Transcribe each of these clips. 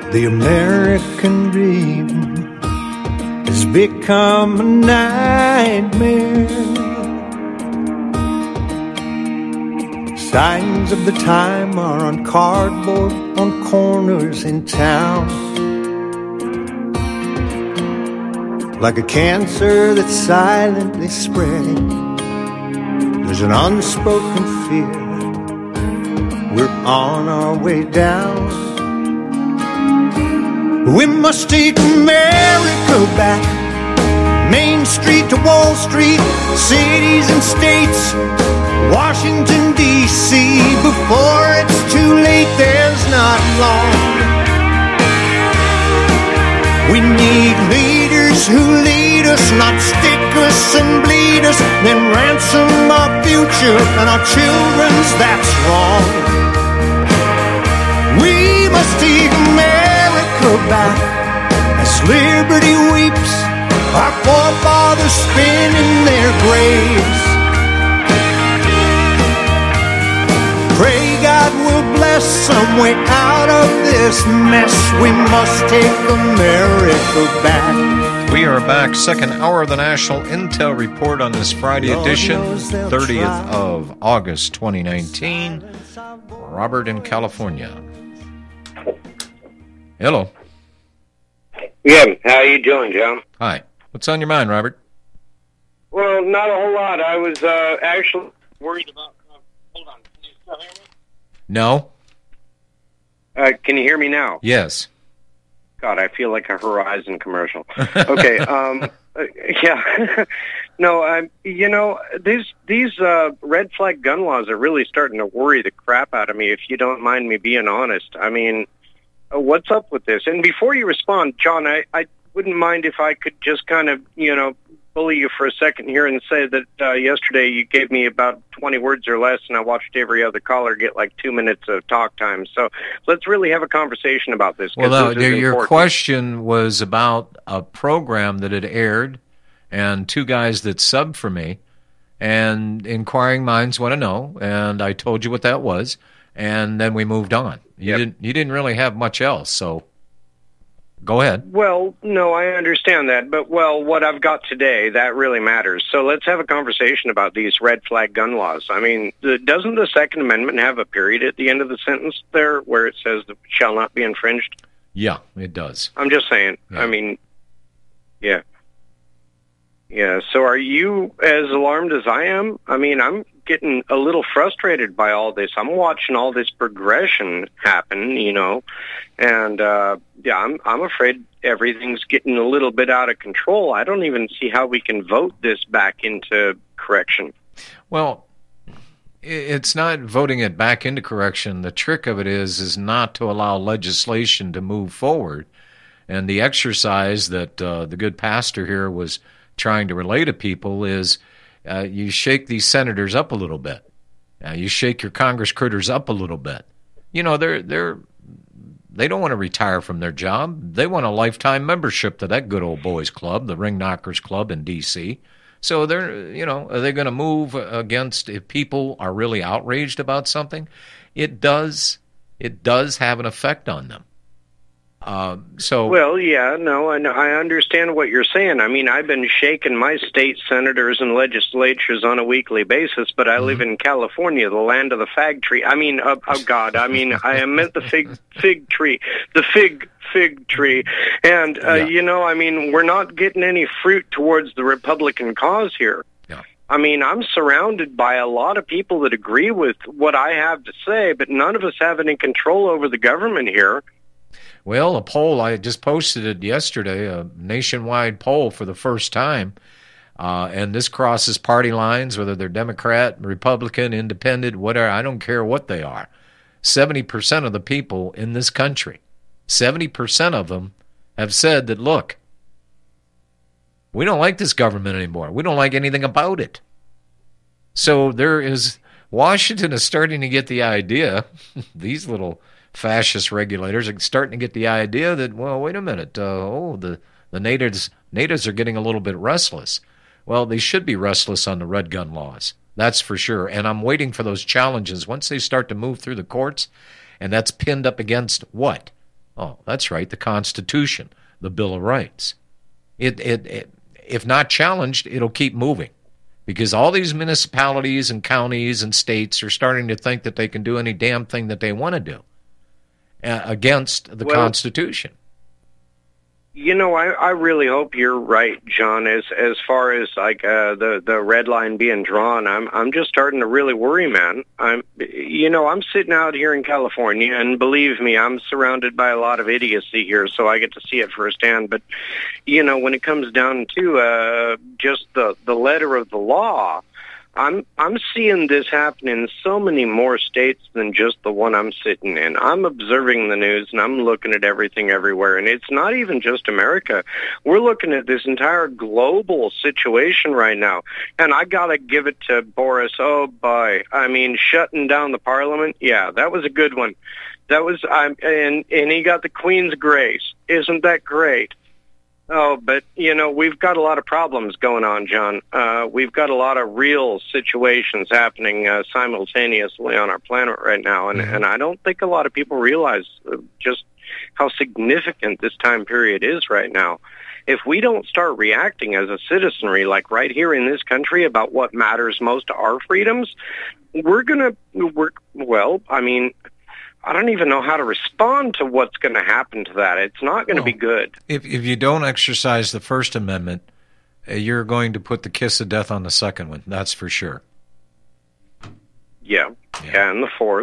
The American dream has become a nightmare. Signs of the time are on cardboard on corners in town. Like a cancer that's silently spreading, there's an unspoken fear. We're on our way down. We must take America back. Main Street to Wall Street, cities and states, Washington, D.C. Before it's too late, there's not long. We need leaders who lead us, not stick us and bleed us, then ransom our future and our children's, that's wrong. We must take America back as liberty weeps, our forefathers spin in their graves. Pray God will bless some way out of this mess. We must take America back. We are back, second hour of the National Intel Report on this Friday edition, 30th of August, 2019. Robert in California. Hello. Yeah, how you doing, John? Hi. What's on your mind, Robert? Well, not a whole lot. I was actually worried about... hold on. Can you still hear me? No. Can you hear me now? Yes. God, I feel like a Horizon commercial. Okay, yeah. No, you know, these red flag gun laws are really starting to worry the crap out of me, if you don't mind me being honest. I mean, what's up with this? And before you respond, John, I wouldn't mind if I could just kind of, you know, bully you for a second here and say that yesterday you gave me about 20 words or less, and I watched every other caller get like 2 minutes of talk time. So let's really have a conversation about this. Well, your question was about a program that had aired and two guys that subbed for me, and inquiring minds want to know, and I told you what that was, and then we moved on. You didn't really have much else, so go ahead. Well, no, I understand that. But, well, what I've got today, that really matters. So let's have a conversation about these red flag gun laws. I mean, doesn't the Second Amendment have a period at the end of the sentence there where it says that shall not be infringed? Yeah, it does. I'm just saying. Yeah. I mean, yeah. Yeah, so are you as alarmed as I am? I mean, I'm getting a little frustrated by all this. I'm watching all this progression happen, you know, and yeah, I'm afraid everything's getting a little bit out of control. I don't even see how we can vote this back into correction. Well, it's not voting it back into correction. The trick of it is not to allow legislation to move forward. And the exercise that the good pastor here was trying to relay to people is you shake these senators up a little bit. You shake your Congress critters up a little bit. You know, they don't want to retire from their job. They want a lifetime membership to that good old boys club, the Ring Knockers Club in D.C. So are they going to move against if people are really outraged about something? It does have an effect on them. Well, yeah, no, I understand what you're saying. I mean, I've been shaking my state senators and legislatures on a weekly basis, but I live in California, the land of the fag tree. I mean, oh God, I mean, I meant the fig tree, the fig tree. And, you know, I mean, we're not getting any fruit towards the Republican cause here. Yeah. I mean, I'm surrounded by a lot of people that agree with what I have to say, but none of us have any control over the government here. Well, a poll, I just posted it yesterday, a nationwide poll for the first time, and this crosses party lines, whether they're Democrat, Republican, Independent, whatever, I don't care what they are. 70% of the people in this country, 70% of them have said that, look, we don't like this government anymore. We don't like anything about it. So Washington is starting to get the idea, these little fascist regulators are starting to get the idea that, well, wait a minute, the natives are getting a little bit restless. Well, they should be restless on the red gun laws. That's for sure. And I'm waiting for those challenges. Once they start to move through the courts, and that's pinned up against what? Oh, that's right, the Constitution, the Bill of Rights. It if not challenged, it'll keep moving, because all these municipalities and counties and states are starting to think that they can do any damn thing that they want to do against the Constitution. You know, I really hope you're right, John. As far as like the red line being drawn, I'm just starting to really worry, man. I'm sitting out here in California, and believe me, I'm surrounded by a lot of idiocy here, so I get to see it firsthand. But when it comes down to just the letter of the law, I'm seeing this happen in so many more states than just the one I'm sitting in. I'm observing the news, and I'm looking at everything everywhere, and it's not even just America. We're looking at this entire global situation right now, and I got to give it to Boris. Oh, boy. I mean, shutting down the parliament, yeah, that was a good one. That was, and he got the Queen's grace. Isn't that great? Oh, but, we've got a lot of problems going on, John. We've got a lot of real situations happening simultaneously on our planet right now, and I don't think a lot of people realize just how significant this time period is right now. If we don't start reacting as a citizenry, like right here in this country, about what matters most to our freedoms, I don't even know how to respond to what's going to happen to that. It's not going to be good. If you don't exercise the First Amendment, you're going to put the kiss of death on the second one. That's for sure. Yeah, and the fourth.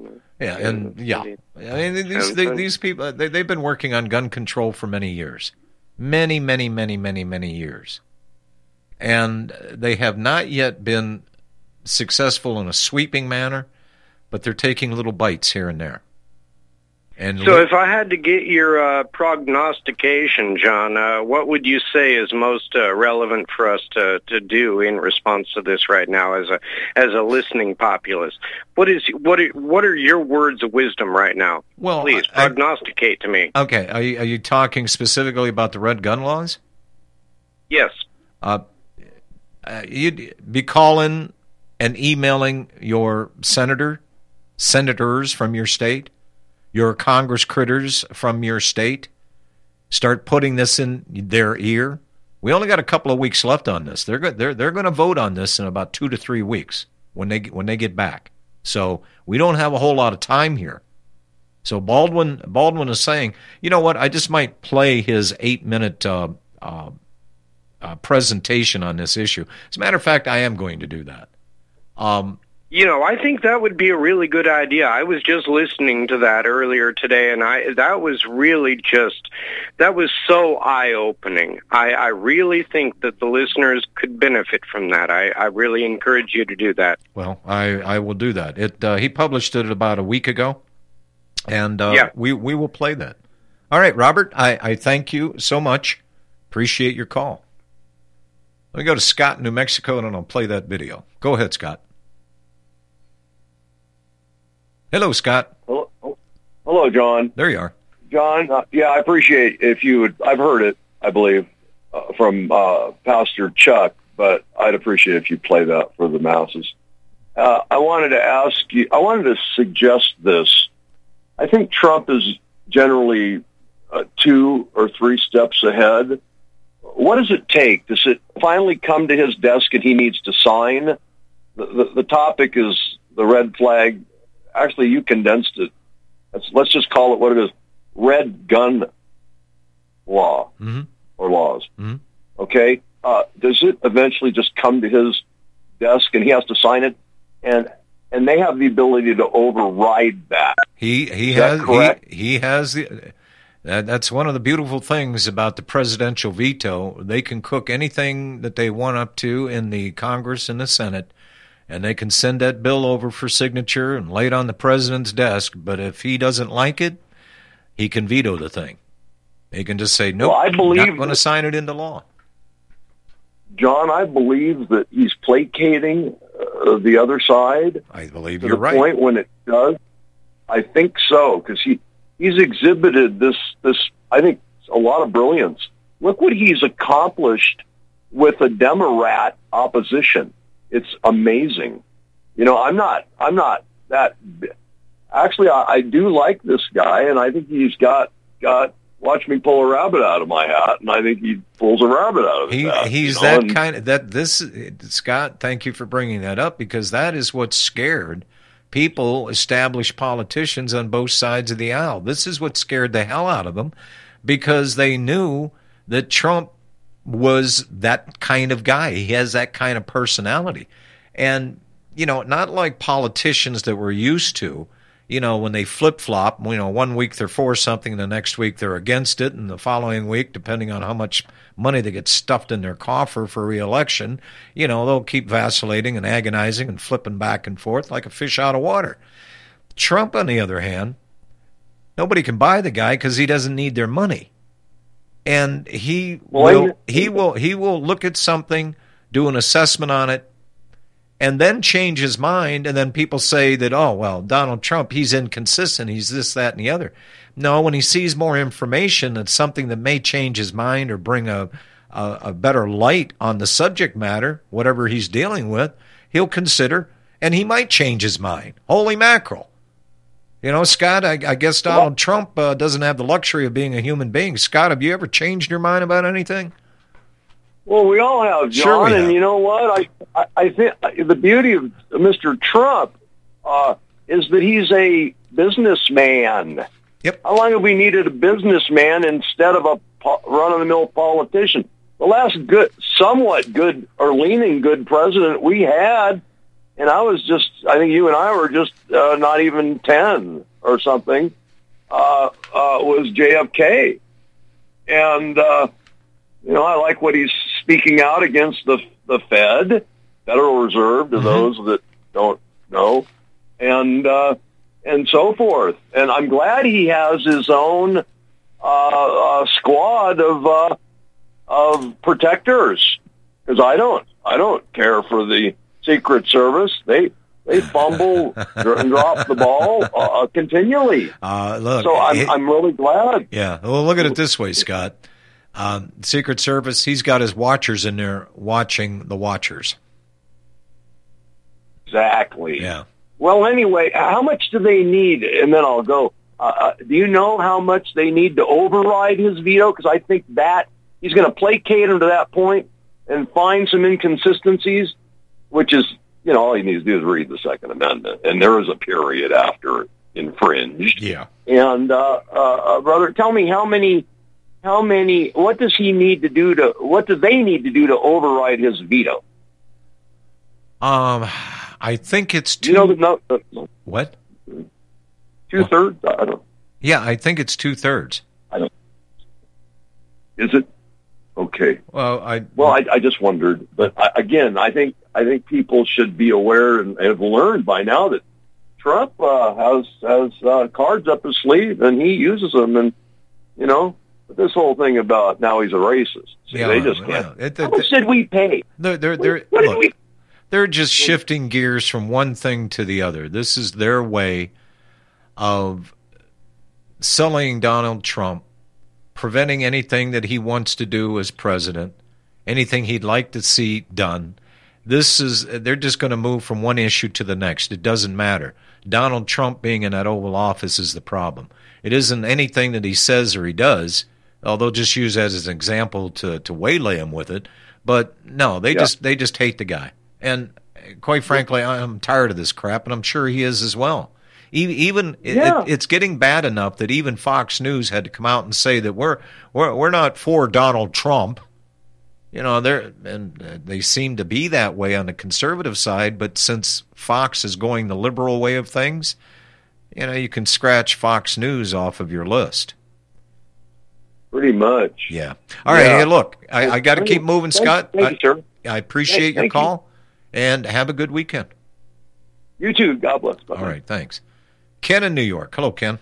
These people, they've been working on gun control for many years. Many, many, many, many, many years. And they have not yet been successful in a sweeping manner, but they're taking little bites here and there. So if I had to get your prognostication, John, what would you say is most relevant for us to do in response to this right now as a listening populace? What are your words of wisdom right now? Well, please prognosticate to me. Okay, are you talking specifically about the red gun laws? Yes. You'd be calling and emailing your senators from your state, your Congress critters from your state. Start putting this in their ear. We only got a couple of weeks left on this. They're going to vote on this in about 2 to 3 weeks when they get back. So we don't have a whole lot of time here. So Baldwin is saying, you know what? I just might play his 8-minute presentation on this issue. As a matter of fact, I am going to do that. I think that would be a really good idea. I was just listening to that earlier today, and that was so eye-opening. I really think that the listeners could benefit from that. I really encourage you to do that. Well, I will do that. He published it about a week ago, and we will play that. All right, Robert, I thank you so much. Appreciate your call. Let me go to Scott in New Mexico, and I'll play that video. Go ahead, Scott. Hello, Scott. Hello, John. There you are. John, I appreciate if you would, I've heard it, I believe, from Pastor Chuck, but I'd appreciate if you play that for the masses. I wanted to suggest this. I think Trump is generally 2 or 3 steps ahead. What does it take? Does it finally come to his desk and he needs to sign? The topic is the red flag. Actually, you condensed it. Let's just call it what it is: red gun law or laws. Mm-hmm. Okay. Does it eventually just come to his desk and he has to sign it, and they have the ability to override that? He has the. That's one of the beautiful things about the presidential veto. They can cook anything that they want up to in the Congress and the Senate, and they can send that bill over for signature and lay it on the president's desk. But if he doesn't like it, he can veto the thing. He can just say, nope, I'm not going to sign it into law. John, I believe that he's placating the other side. I believe you're right. To the point when it does. I think so, because he's exhibited this, I think, a lot of brilliance. Look what he's accomplished with a Democrat opposition. It's amazing. I'm not that. Actually, I do like this guy, and I think he's got watch me pull a rabbit out of my hat, and I think he pulls a rabbit out of his hat. He's that kind of Scott, thank you for bringing that up, because that is what scared people, established politicians on both sides of the aisle. This is what scared the hell out of them, because they knew that Trump was that kind of guy. He has that kind of personality. And, not like politicians that we're used to, when they flip-flop, 1 week they're for something, the next week they're against it, and the following week, depending on how much money they get stuffed in their coffer for re-election, they'll keep vacillating and agonizing and flipping back and forth like a fish out of water. Trump, on the other hand, nobody can buy the guy because he doesn't need their money. And he will look at something, do an assessment on it, and then change his mind, and then people say that, oh, well, Donald Trump, he's inconsistent, he's this, that, and the other. No, when he sees more information that's something that may change his mind or bring a better light on the subject matter, whatever he's dealing with, he'll consider, and he might change his mind. Holy mackerel. Scott, I guess Donald Trump doesn't have the luxury of being a human being. Scott, have you ever changed your mind about anything? Well, we all have, John, sure and you know what? I think the beauty of Mr. Trump is that he's a businessman. Yep. How long have we needed a businessman instead of a run-of-the-mill politician? The last somewhat good or leaning good president we had, and I think you and I were just not even 10 or something, was JFK. And, I like what he's speaking out against the Fed, Federal Reserve, to those that don't know, and so forth. And I'm glad he has his own squad of protectors, because I don't care for the Secret Service. They fumble and drop the ball continually. Look, so I'm really glad. Yeah. Well, look at it this way, Scott. Secret Service, he's got his watchers in there watching the watchers. Exactly. Yeah. Well, anyway, how much do they need? And then I'll go. Do you know how much they need to override his veto? Because I think that he's going to placate him to that point and find some inconsistencies, which is, all he needs to do is read the Second Amendment. And there is a period after infringed. Yeah. And, brother, tell me how many, what does he need to do what do they need to do to override his veto? I think it's two. What? 2/3? I don't. Yeah, I think it's 2/3. I don't. Is it? Okay. Well, I just wondered, but I think people should be aware and have learned by now that Trump has cards up his sleeve and he uses them, and but this whole thing about now he's a racist. See, they just can't. How much did we pay? They're just shifting gears from one thing to the other. This is their way of selling Donald Trump, preventing anything that he wants to do as president, anything he'd like to see done. They're just going to move from one issue to the next. It doesn't matter. Donald Trump being in that Oval Office is the problem. It isn't anything that he says or he does, although just use as an example to waylay him with it. But no, they just hate the guy. And quite frankly, I'm tired of this crap, and I'm sure he is as well. It's getting bad enough that even Fox News had to come out and say that we're not for Donald Trump. They seem to be that way on the conservative side, but since Fox is going the liberal way of things, you can scratch Fox News off of your list. Pretty much. Yeah. All right. Hey, look, I got to keep moving, Scott. Thank you, sir. I appreciate your call, and have a good weekend. You too. God bless. Bye-bye. All right. Thanks. Ken in New York. Hello, Ken.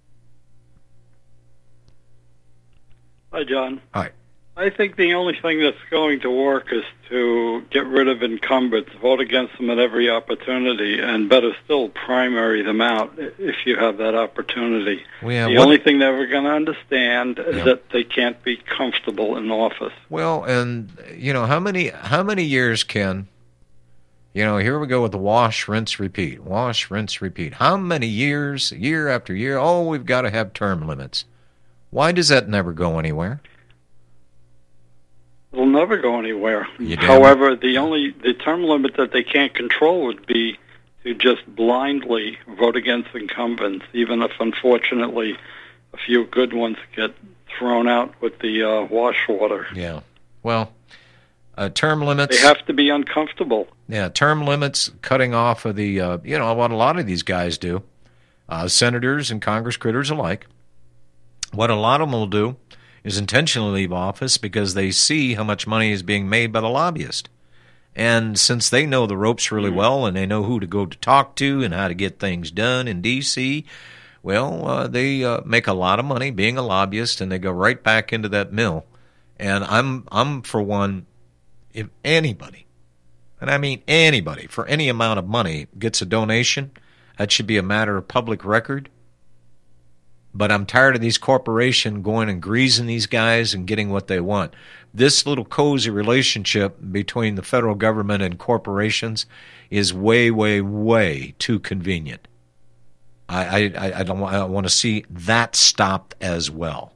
Hi, John. Hi. I think the only thing that's going to work is to get rid of incumbents, vote against them at every opportunity, and better still, primary them out if you have that opportunity. The only thing that we're going to understand is that they can't be comfortable in office. Well, and how many years, Ken? Here we go with the wash, rinse, repeat. Wash, rinse, repeat. How many years, year after year? Oh, we've got to have term limits. Why does that never go anywhere? It'll never go anywhere. You damn However, the term limit that they can't control would be to just blindly vote against incumbents, even if, unfortunately, a few good ones get thrown out with the wash water. Yeah. Well, term limits... They have to be uncomfortable. Yeah, term limits, cutting off of the, what a lot of these guys do, senators and Congress critters alike. What a lot of them will do is intentionally leave office because they see how much money is being made by the lobbyist. And since they know the ropes really well and they know who to go to talk to and how to get things done in D.C., well, they make a lot of money being a lobbyist, and they go right back into that mill. And I'm for one, if anybody, and I mean anybody, for any amount of money gets a donation, that should be a matter of public record. But I'm tired of these corporations going and greasing these guys and getting what they want. This little cozy relationship between the federal government and corporations is way, way, way too convenient. I want to see that stopped as well.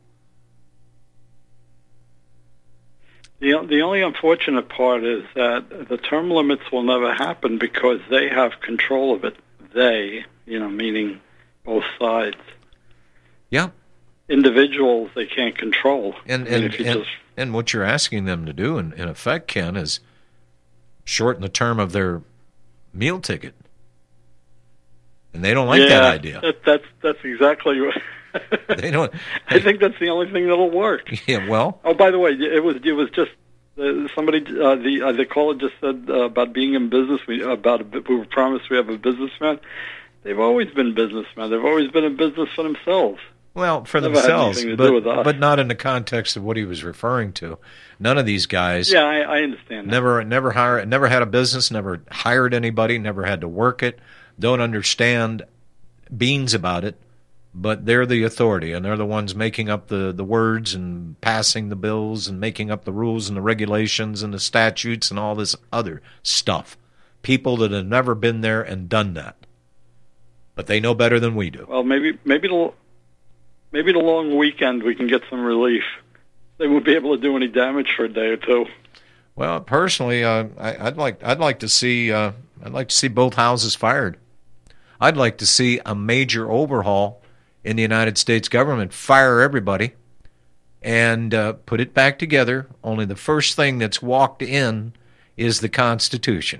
The only unfortunate part is that the term limits will never happen because they have control of it. They, meaning both sides. Yeah. Individuals they can't control. And what you're asking them to do, in effect, Ken, is shorten the term of their meal ticket. And they don't like that idea. That's exactly what... They don't. I think that's the only thing that'll work. Yeah, well... Oh, by the way, it was just... somebody, the caller just said about being in business, we were promised we have a businessman. They've always been businessmen. They've always been in business for themselves. Well, for Never themselves, had anything to do with us. but not in the context of what he was referring to. None of these guys... Yeah, I understand that. Never had a business, never hired anybody, never had to work it, don't understand beans about it, but they're the authority, and they're the ones making up the words and passing the bills and making up the rules and the regulations and the statutes and all this other stuff. People that have never been there and done that. But they know better than we do. Well, maybe the long weekend we can get some relief. They won't be able to do any damage for a day or two. Well, personally, I'd like to see both houses fired. I'd like to see a major overhaul in the United States government, fire everybody, and put it back together. Only the first thing that's walked in is the Constitution.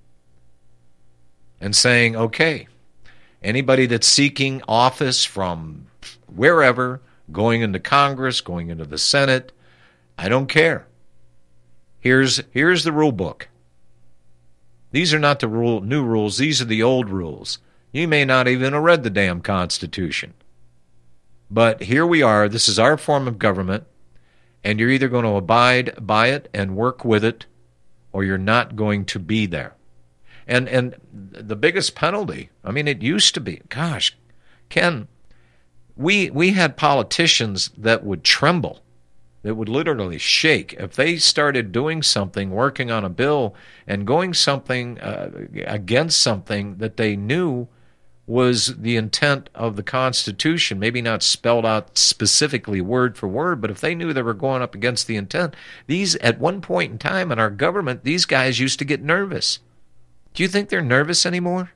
And saying, okay, anybody that's seeking office from wherever, going into Congress, going into the Senate, I don't care. Here's the rule book. These are not the new rules. These are the old rules. You may not even have read the damn Constitution. But here we are. This is our form of government, and you're either going to abide by it and work with it, or you're not going to be there. And the biggest penalty, I mean, it used to be, gosh, Ken, we had politicians that would tremble, that would literally shake if they started doing something, working on a bill, and going something against something that they knew was the intent of the Constitution, maybe not spelled out specifically word for word, but if they knew they were going up against the intent, at one point in time in our government, these guys used to get nervous. Do you think they're nervous anymore?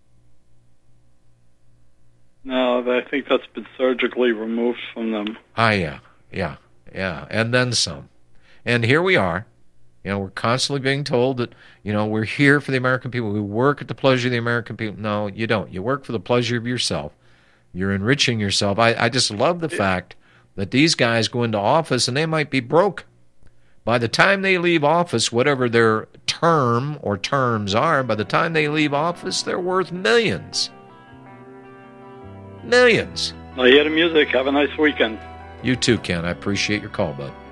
No, I think that's been surgically removed from them. Yeah, and then some. And here we are. We're constantly being told that, we're here for the American people. We work at the pleasure of the American people. No, you don't. You work for the pleasure of yourself. You're enriching yourself. I just love the fact that these guys go into office and they might be broke. By the time they leave office, whatever their term or terms are, by the time they leave office, they're worth millions. Millions. Well, hear the music. Have a nice weekend. You too, Ken. I appreciate your call, bud.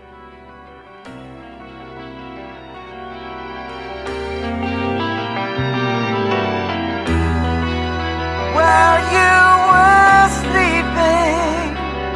While you were sleeping,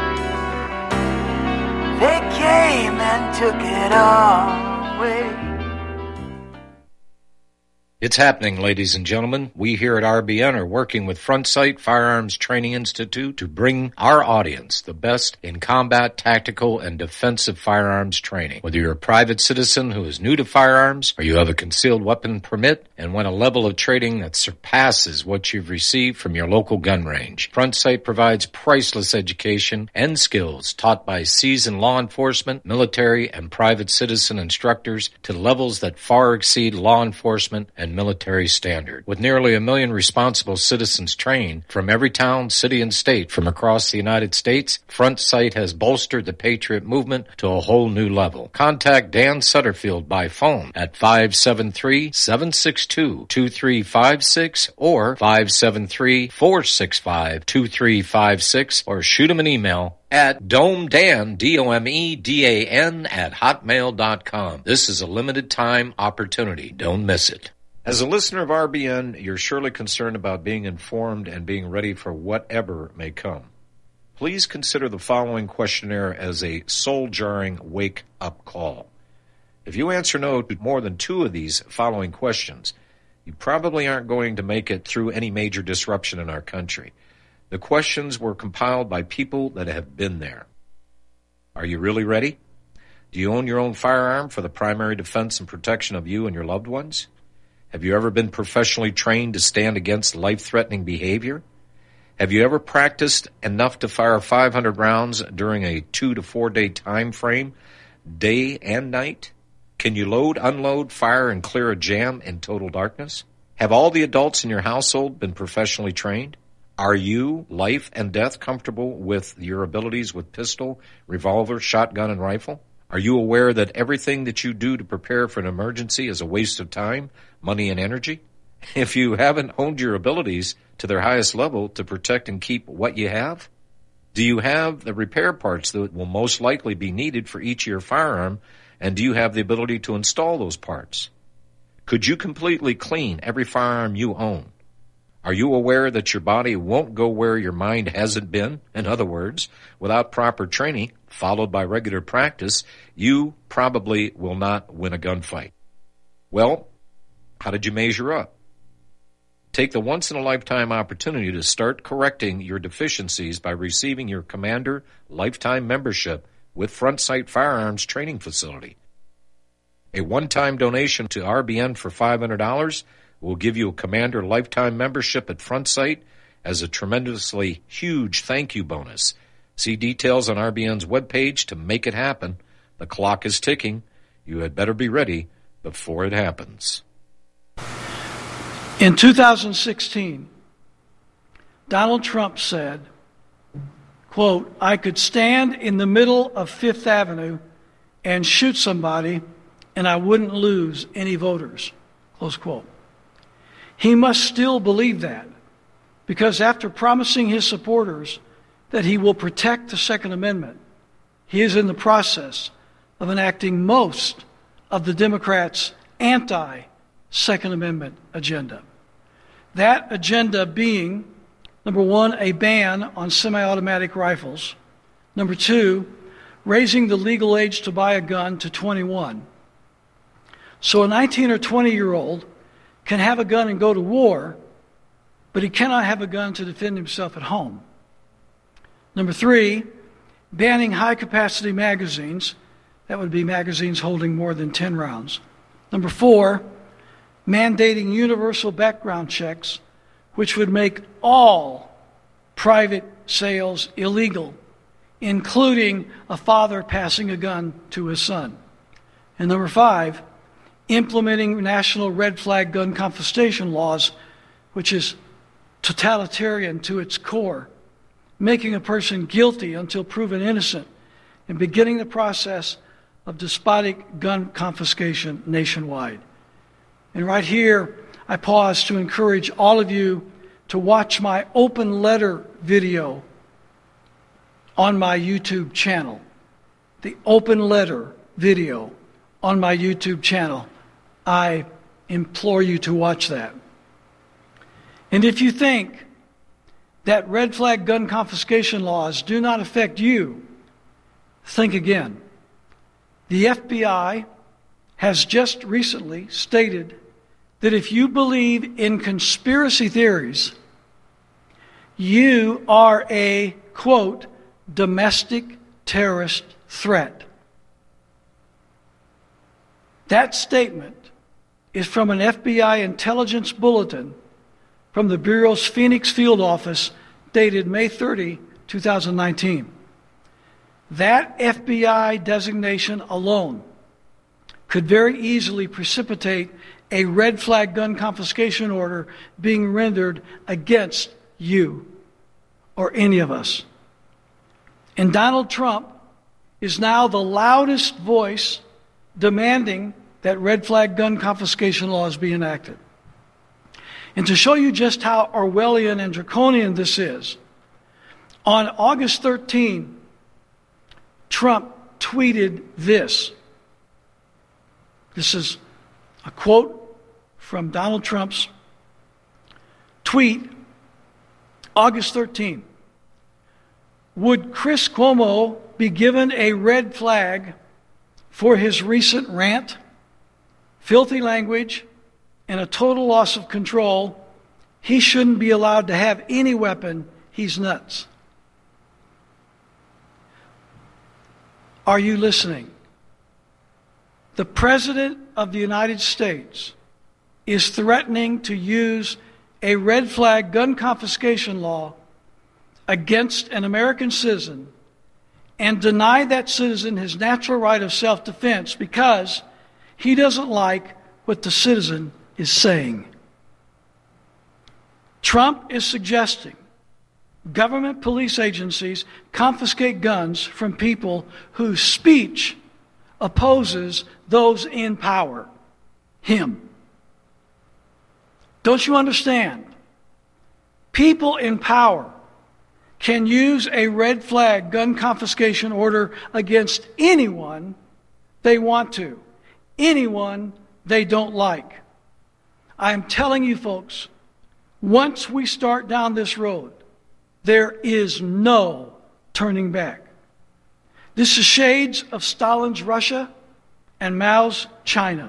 they came and took it all away. It's happening, ladies and gentlemen. We here at RBN are working with Front Sight Firearms Training Institute to bring our audience the best in combat, tactical, and defensive firearms training. Whether you're a private citizen who is new to firearms, or you have a concealed weapon permit and want a level of training that surpasses what you've received from your local gun range, Front Sight provides priceless education and skills taught by seasoned law enforcement, military, and private citizen instructors to levels that far exceed law enforcement and military standard. With nearly 1 million responsible citizens trained from every town, city, and state from across the United States, Front Sight has bolstered the Patriot movement to a whole new level. Contact Dan Sutterfield by phone at 573-762-2356 or 573-465-2356 or shoot him an email at domedan, DOMEDAN, @hotmail.com. This is a limited time opportunity. Don't miss it. As a listener of RBN, you're surely concerned about being informed and being ready for whatever may come. Please consider the following questionnaire as a soul-jarring wake-up call. If you answer no to more than 2 of these following questions, you probably aren't going to make it through any major disruption in our country. The questions were compiled by people that have been there. Are you really ready? Do you own your own firearm for the primary defense and protection of you and your loved ones? Have you ever been professionally trained to stand against life-threatening behavior? Have you ever practiced enough to fire 500 rounds during a 2 to 4 day time frame, day and night? Can you load, unload, fire, and clear a jam in total darkness? Have all the adults in your household been professionally trained? Are you, life and death, comfortable with your abilities with pistol, revolver, shotgun, and rifle? Are you aware that everything that you do to prepare for an emergency is a waste of time, money, and energy? If you haven't honed your abilities to their highest level to protect and keep what you have, do you have the repair parts that will most likely be needed for each of your firearm, and do you have the ability to install those parts? Could you completely clean every firearm you own? Are you aware that your body won't go where your mind hasn't been? In other words, without proper training, followed by regular practice, you probably will not win a gunfight. Well, how did you measure up? Take the once-in-a-lifetime opportunity to start correcting your deficiencies by receiving your Commander Lifetime Membership with Front Sight Firearms Training Facility. A one-time donation to RBN for $500 will give you a Commander Lifetime Membership at Front Sight as a tremendously huge thank you bonus. See details on RBN's webpage to make it happen. The clock is ticking. You had better be ready before it happens. In 2016, Donald Trump said, quote, "I could stand in the middle of Fifth Avenue and shoot somebody and I wouldn't lose any voters," close quote. He must still believe that, because after promising his supporters that he will protect the Second Amendment, he is in the process of enacting most of the Democrats' anti-Second Amendment agenda. That agenda being, number 1, a ban on semi-automatic rifles. Number 2, raising the legal age to buy a gun to 21. So a 19 or 20-year-old can have a gun and go to war, but he cannot have a gun to defend himself at home. Number 3, banning high-capacity magazines. That would be magazines holding more than 10 rounds. Number 4, mandating universal background checks, which would make all private sales illegal, including a father passing a gun to his son. And number 5, implementing national red flag gun confiscation laws, which is totalitarian to its core, making a person guilty until proven innocent, and beginning the process of despotic gun confiscation nationwide. And right here, I pause to encourage all of you to watch my open letter video on my YouTube channel. The open letter video on my YouTube channel. I implore you to watch that. And if you think that red flag gun confiscation laws do not affect you, think again. The FBI has just recently stated that if you believe in conspiracy theories, you are a, quote, domestic terrorist threat. That statement is from an FBI intelligence bulletin from the Bureau's Phoenix field office dated May 30, 2019. That FBI designation alone could very easily precipitate a red flag gun confiscation order being rendered against you or any of us. And Donald Trump is now the loudest voice demanding that red flag gun confiscation laws be enacted. And to show you just how Orwellian and draconian this is, on August 13, Trump tweeted this. This is a quote from Donald Trump's tweet, August 13. Would Chris Cuomo be given a red flag for his recent rant, filthy language, and a total loss of control? He shouldn't be allowed to have any weapon. He's nuts. Are you listening? The President of the United States is threatening to use a red flag gun confiscation law against an American citizen and deny that citizen his natural right of self-defense because he doesn't like what the citizen is saying. Trump is suggesting government police agencies confiscate guns from people whose speech opposes those in power, him. Don't you understand? People in power can use a red flag gun confiscation order against anyone they want to, anyone they don't like. I am telling you folks, once we start down this road, there is no turning back. This is shades of Stalin's Russia and Mao's China.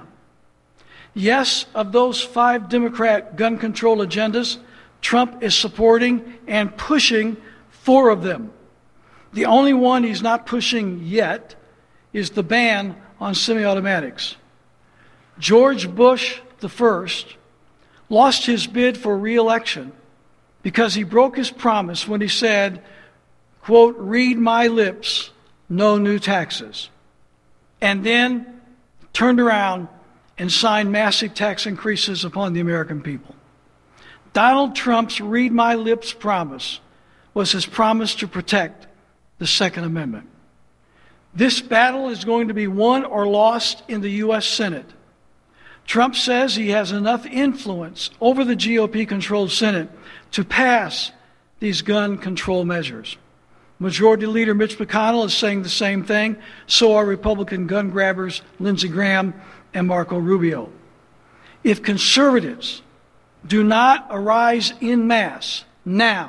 Yes, of those 5 Democrat gun control agendas, Trump is supporting and pushing 4 of them. The only one he's not pushing yet is the ban on semi-automatics. George Bush I lost his bid for re-election because he broke his promise when he said, quote, read my lips, no new taxes. And then turned around and signed massive tax increases upon the American people. Donald Trump's read my lips promise was his promise to protect the Second Amendment. This battle is going to be won or lost in the U.S. Senate. Trump says he has enough influence over the GOP-controlled Senate to pass these gun control measures. Majority Leader Mitch McConnell is saying the same thing. So are Republican gun grabbers Lindsey Graham and Marco Rubio. If conservatives do not arise en masse now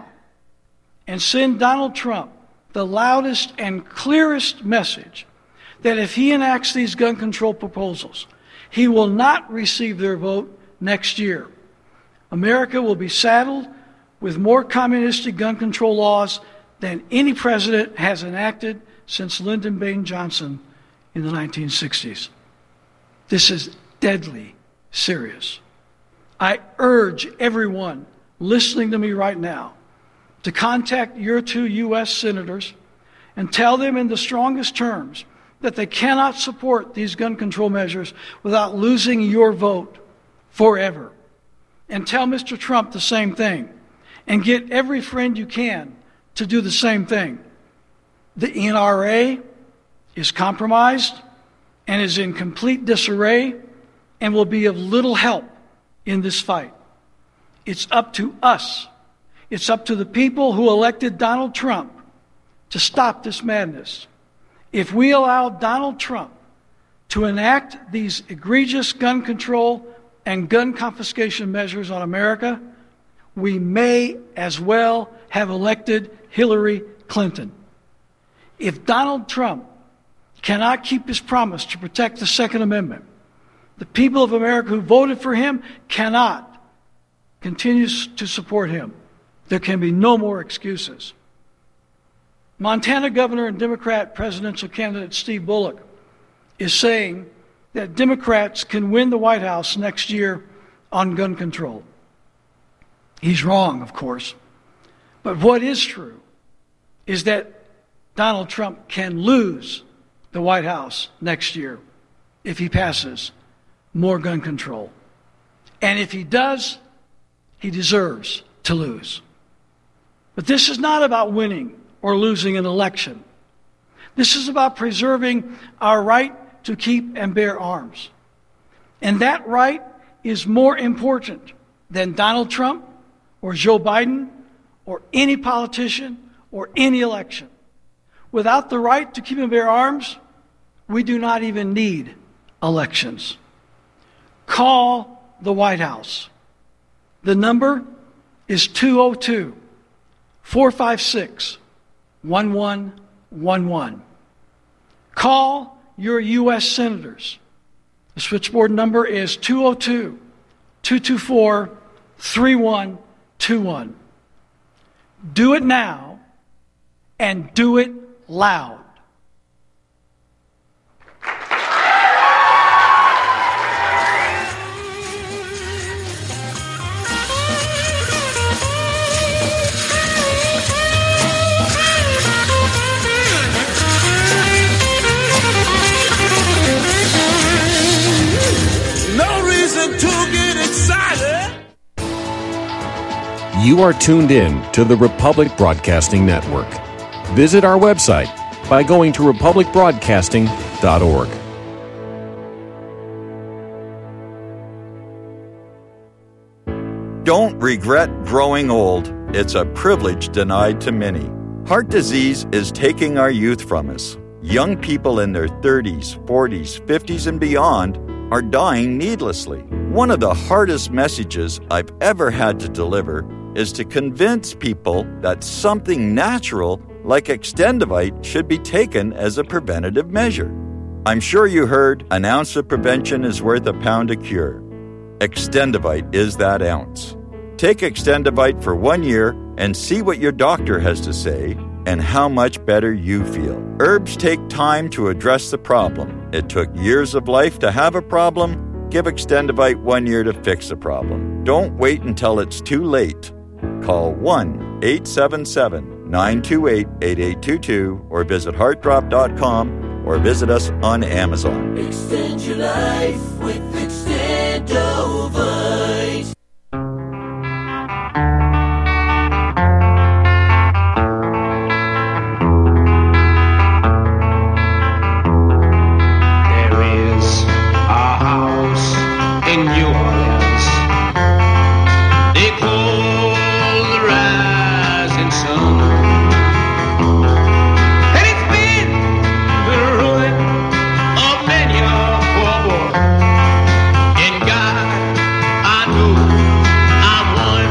and send Donald Trump the loudest and clearest message that if he enacts these gun control proposals, he will not receive their vote next year, America will be saddled with more communistic gun control laws than any president has enacted since Lyndon Baines Johnson in the 1960s. This is deadly serious. I urge everyone listening to me right now to contact your 2 U.S. senators and tell them in the strongest terms that they cannot support these gun control measures without losing your vote forever. And tell Mr. Trump the same thing. And get every friend you can to do the same thing. The NRA is compromised and is in complete disarray and will be of little help in this fight. It's up to us. It's up to the people who elected Donald Trump to stop this madness. If we allow Donald Trump to enact these egregious gun control and gun confiscation measures on America, we may as well have elected Hillary Clinton. If Donald Trump cannot keep his promise to protect the Second Amendment, The people of America who voted for him cannot continue to support him. There can be no more excuses. Montana Governor and Democrat presidential candidate Steve Bullock is saying that Democrats can win the White House next year on gun control. He's wrong, of course. But what is true is that Donald Trump can lose the White House next year if he passes more gun control. And if he does, he deserves to lose. But this is not about winning or losing an election. This is about preserving our right to keep and bear arms. And that right is more important than Donald Trump or Joe Biden or any politician or any election. Without the right to keep and bear arms, we do not even need elections. Call the White House. The number is 202-456-1111. Call your U.S. senators. The switchboard number is 202-224-3121. Do it now and do it loud. You are tuned in to the Republic Broadcasting Network. Visit our website by going to republicbroadcasting.org. Don't regret growing old. It's a privilege denied to many. Heart disease is taking our youth from us. Young people in their 30s, 40s, 50s, and beyond are dying needlessly. One of the hardest messages I've ever had to deliver is to convince people that something natural like Extendivite should be taken as a preventative measure. I'm sure you heard an ounce of prevention is worth a pound of cure. Extendivite is that ounce. Take Extendivite for 1 year and see what your doctor has to say and how much better you feel. Herbs take time to address the problem. It took years of life to have a problem. Give Extendivite 1 year to fix the problem. Don't wait until it's too late. Call 1-877-928-8822 or visit heartdrop.com or visit us on Amazon. Extend your life with Extendovite. There is a house in New Orleans. They call the rising sun. And it's been the ruin of many a poor boy. In God, I know I'm one.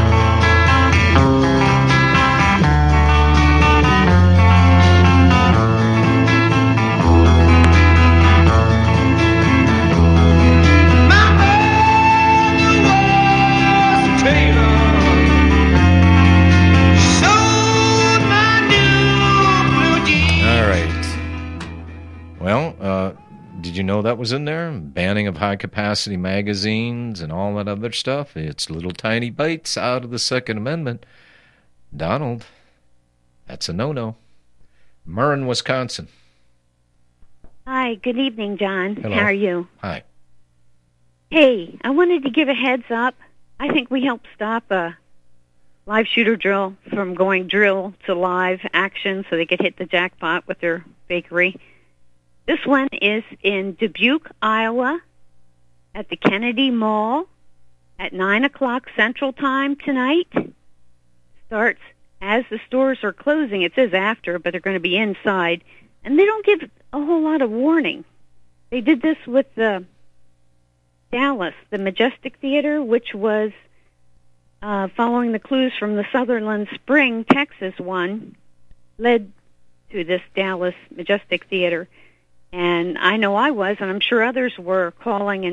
My mother was a tailor. Sewed my new blue jeans. All right. Well, did you know that was in there? Banning of high-capacity magazines and all that other stuff. It's little tiny bites out of the Second Amendment. Donald, that's a no-no. Murren, Wisconsin. Hi, good evening, John. Hello. How are you? Hi. Hey, I wanted to give a heads up. I think we helped stop a live shooter drill from going drill to live action so they could hit the jackpot with their bakery. This one is in Dubuque, Iowa, at the Kennedy Mall at 9 o'clock Central Time tonight. Starts as the stores are closing. It says after, but they're going to be inside. And they don't give a whole lot of warning. They did this with the Dallas, the Majestic Theater, which was following the clues from the Sutherland Spring, Texas one, led to this Dallas Majestic Theater. And I know I was, and I'm sure others were calling and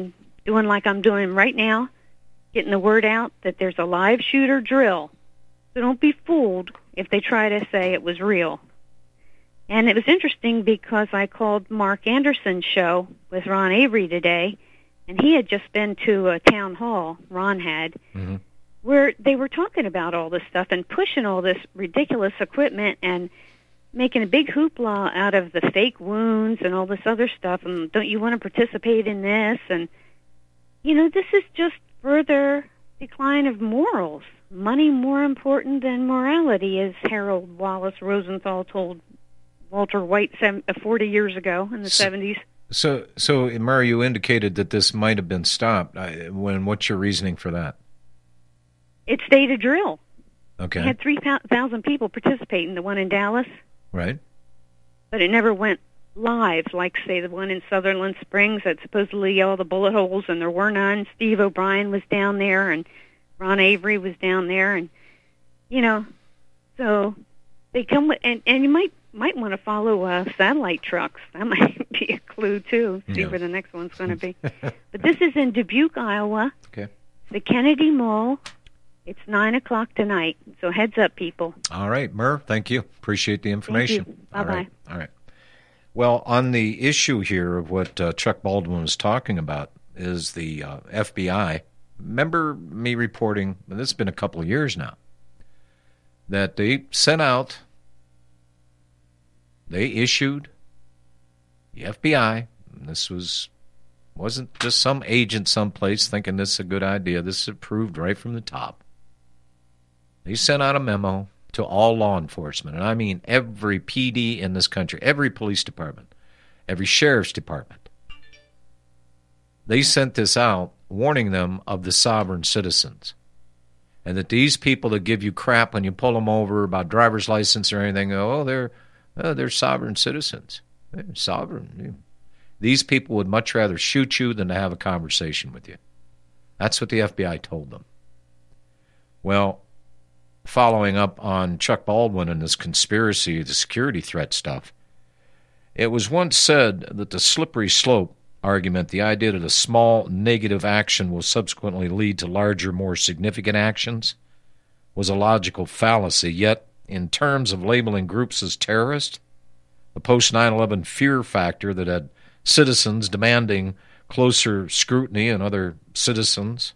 doing like I'm doing right now, getting the word out that there's a live shooter drill. So don't be fooled if they try to say it was real. And it was interesting because I called Mark Anderson's show with Ron Avery today, and he had just been to a town hall, Ron had, where they were talking about all this stuff and pushing all this ridiculous equipment and making a big hoopla out of the fake wounds and all this other stuff, and don't you want to participate in this? And, this is just further decline of morals. Money more important than morality, as Harold Wallace Rosenthal told Walter White 40 years ago in the 70s. So, Murray, you indicated that this might have been stopped. What's your reasoning for that? It stayed a drill. Okay. It had 3,000 people participating, the one in Dallas. Right. But it never went live, like, say, the one in Sutherland Springs that supposedly all the bullet holes, and there were none. Steve O'Brien was down there, and Ron Avery was down there, and, so they come with, and you might want to follow satellite trucks. That might be a clue, too, see where the next one's going to be. But this is in Dubuque, Iowa. Okay. The Kennedy Mall. It's 9 o'clock tonight, so heads up, people. All right, Murr, thank you. Appreciate the information. Thank you. Bye-bye. All right. Well, on the issue here of what Chuck Baldwin was talking about is the FBI. Remember me reporting, and this has been a couple of years now, that they issued, the FBI, and this wasn't just some agent someplace thinking this is a good idea. This is approved right from the top. They sent out a memo to all law enforcement, and I mean every PD in this country, every police department, every sheriff's department. They sent this out warning them of the sovereign citizens, and that these people that give you crap when you pull them over about driver's license or anything, they're sovereign citizens. They're sovereign. These people would much rather shoot you than to have a conversation with you. That's what the FBI told them. Well, following up on Chuck Baldwin and this conspiracy, the security threat stuff, it was once said that the slippery slope argument, the idea that a small negative action will subsequently lead to larger, more significant actions, was a logical fallacy. Yet, in terms of labeling groups as terrorists, the post-9/11 fear factor that had citizens demanding closer scrutiny of other citizens,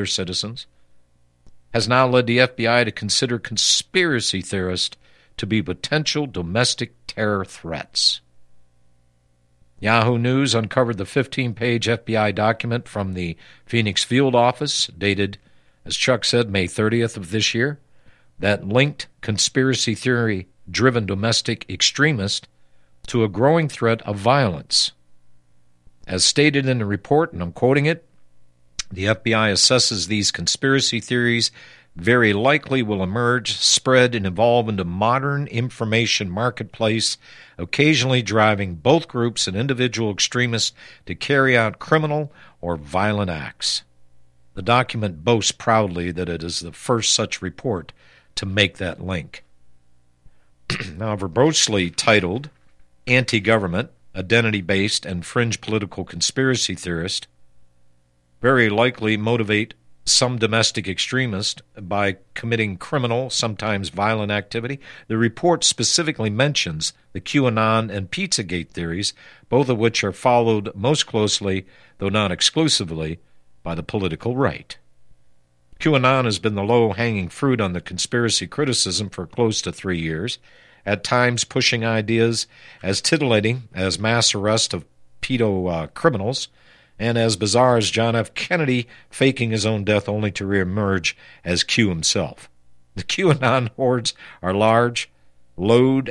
has now led the FBI to consider conspiracy theorists to be potential domestic terror threats. Yahoo News uncovered the 15-page FBI document from the Phoenix field office, dated, as Chuck said, May 30th of this year, that linked conspiracy theory-driven domestic extremists to a growing threat of violence. As stated in the report, and I'm quoting it, the FBI assesses these conspiracy theories very likely will emerge, spread, and evolve into modern information marketplace, occasionally driving both groups and individual extremists to carry out criminal or violent acts. The document boasts proudly that it is the first such report to make that link. Now, verbosely titled Anti-Government, Identity-Based, and Fringe Political Conspiracy Theorist, very likely motivate some domestic extremists by committing criminal, sometimes violent activity. The report specifically mentions the QAnon and Pizzagate theories, both of which are followed most closely, though not exclusively, by the political right. QAnon has been the low-hanging fruit on the conspiracy criticism for close to 3 years, at times pushing ideas as titillating as mass arrest of pedo criminals, and as bizarre as John F. Kennedy faking his own death only to reemerge as Q himself. The QAnon hordes are loud,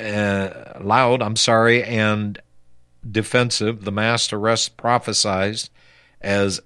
and defensive. The mass arrests prophesized as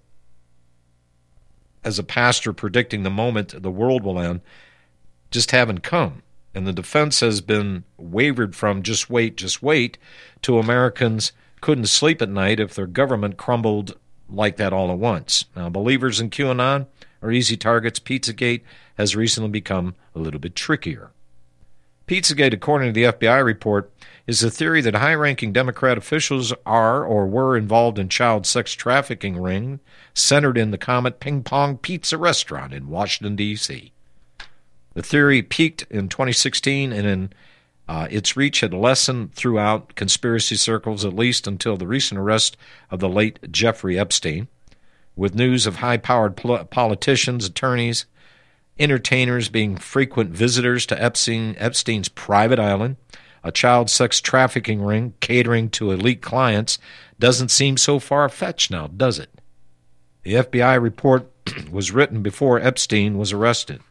a pastor predicting the moment the world will end just haven't come. And the defense has been wavered from just wait, to Americans couldn't sleep at night if their government crumbled like that all at once. Now, believers in QAnon are easy targets. Pizzagate has recently become a little bit trickier. Pizzagate, according to the FBI report, is the theory that high-ranking Democrat officials are or were involved in child sex trafficking ring centered in the Comet Ping Pong Pizza restaurant in Washington, D.C. The theory peaked in 2016 and in its reach had lessened throughout conspiracy circles, at least until the recent arrest of the late Jeffrey Epstein, with news of high-powered politicians, attorneys, entertainers being frequent visitors to Epstein's private island. A child sex trafficking ring catering to elite clients doesn't seem so far-fetched now, does it? The FBI report was written before Epstein was arrested.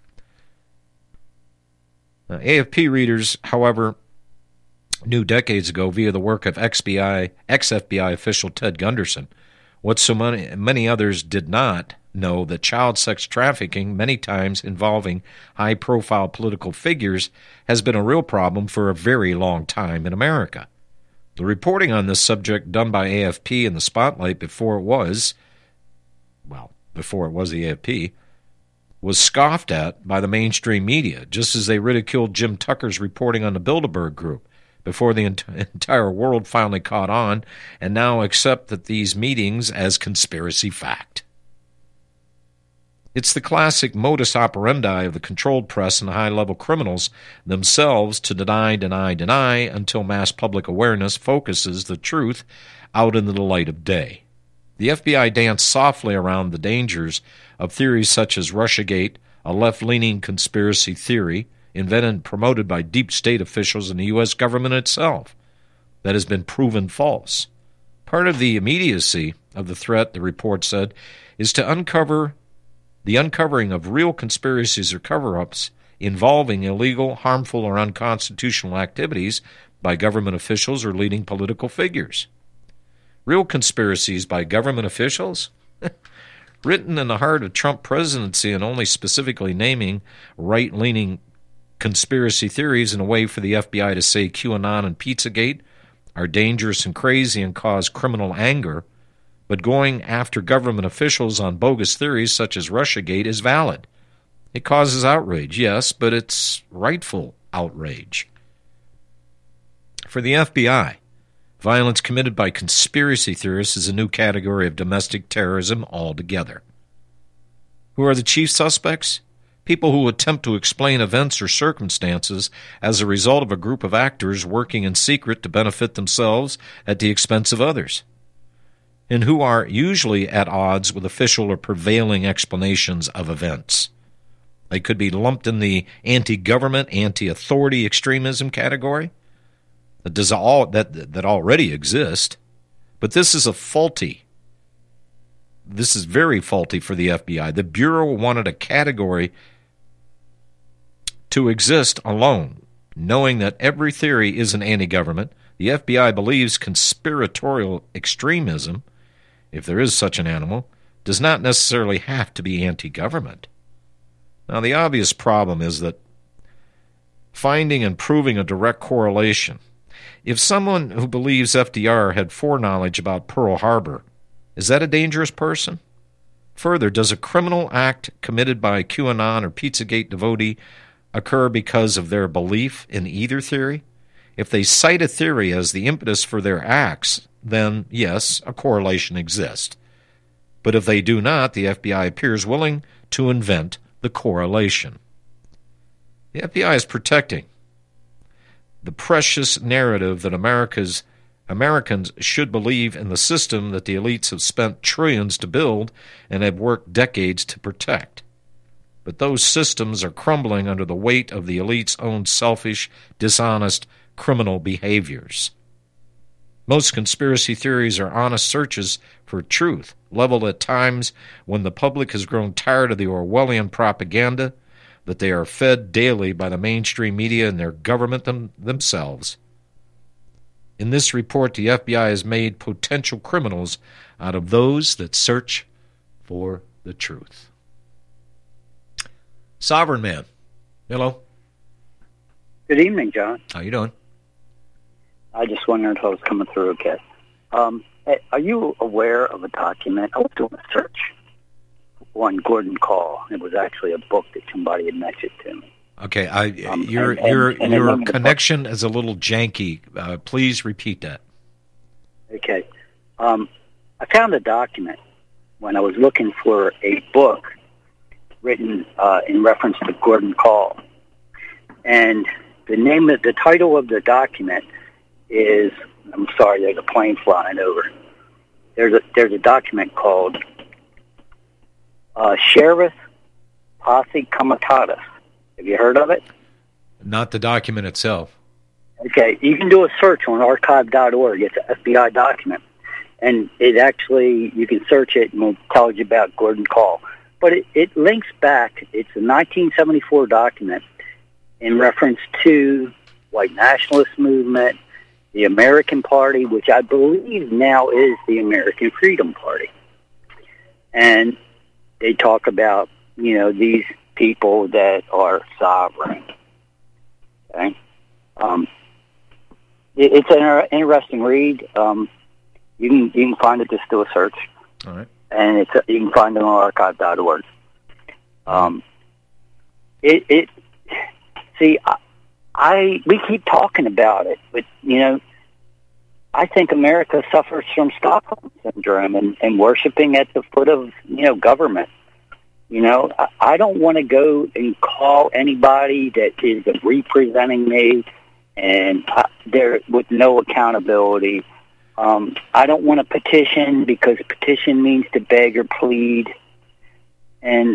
Now, AFP readers, however, knew decades ago via the work of ex-FBI official Ted Gunderson what so many others did not know, that child sex trafficking, many times involving high-profile political figures, has been a real problem for a very long time in America. The reporting on this subject done by AFP in the Spotlight before it was the AFP, was scoffed at by the mainstream media, just as they ridiculed Jim Tucker's reporting on the Bilderberg Group, before the entire world finally caught on and now accept that these meetings as conspiracy fact. It's the classic modus operandi of the controlled press and the high-level criminals themselves to deny until mass public awareness focuses the truth out into the light of day. The FBI danced softly around the dangers of theories such as Russiagate, a left-leaning conspiracy theory invented and promoted by deep state officials in the U.S. government itself that has been proven false. Part of the immediacy of the threat, the report said, is to the uncovering of real conspiracies or cover-ups involving illegal, harmful, or unconstitutional activities by government officials or leading political figures. Real conspiracies by government officials? Written in the heart of Trump presidency and only specifically naming right-leaning conspiracy theories in a way for the FBI to say QAnon and Pizzagate are dangerous and crazy and cause criminal anger, but going after government officials on bogus theories such as Russiagate is valid. It causes outrage, yes, but it's rightful outrage. For the FBI, violence committed by conspiracy theorists is a new category of domestic terrorism altogether. Who are the chief suspects? People who attempt to explain events or circumstances as a result of a group of actors working in secret to benefit themselves at the expense of others, and who are usually at odds with official or prevailing explanations of events. They could be lumped in the anti-government, anti-authority extremism category that already exist, but this is very faulty for the FBI. The Bureau wanted a category to exist alone, knowing that every theory is an anti-government. The FBI believes conspiratorial extremism, if there is such an animal, does not necessarily have to be anti-government. Now, the obvious problem is that finding and proving a direct correlation. If someone who believes FDR had foreknowledge about Pearl Harbor, is that a dangerous person? Further, does a criminal act committed by QAnon or Pizzagate devotee occur because of their belief in either theory? If they cite a theory as the impetus for their acts, then, yes, a correlation exists. But if they do not, the FBI appears willing to invent the correlation. The FBI is protecting the precious narrative that Americans should believe in the system that the elites have spent trillions to build and have worked decades to protect. But those systems are crumbling under the weight of the elite's own selfish, dishonest, criminal behaviors. Most conspiracy theories are honest searches for truth, leveled at times when the public has grown tired of the Orwellian propaganda that they are fed daily by the mainstream media and their government themselves. In this report, the FBI has made potential criminals out of those that search for the truth. Sovereign Man, hello. Good evening, John. How you doing? I just wondered if I was coming through okay. Are you aware of a document? I was doing a search on Gordon Call. It was actually a book that somebody had mentioned to me. Okay, your connection is a little janky. Please repeat that. Okay. I found a document when I was looking for a book written in reference to Gordon Call. And the title of the document is, I'm sorry, there's a plane flying over. There's a document called Sheriff Posse Comitatus. Have you heard of it? Not the document itself. Okay, you can do a search on archive.org. It's an FBI document. And it actually, you can search it and it tells you about Gordon Call. But it links back, it's a 1974 document in reference to white nationalist movement, the American Party, which I believe now is the American Freedom Party. And they talk about, these people that are sovereign. Okay? It's an interesting read. You can find it, just do a search. All right. And you can find it on archive.org. We keep talking about it, but I think America suffers from Stockholm syndrome and worshiping at the foot of government. I don't want to go and call anybody that is representing me, and they're with no accountability. I don't want to petition because petition means to beg or plead. And,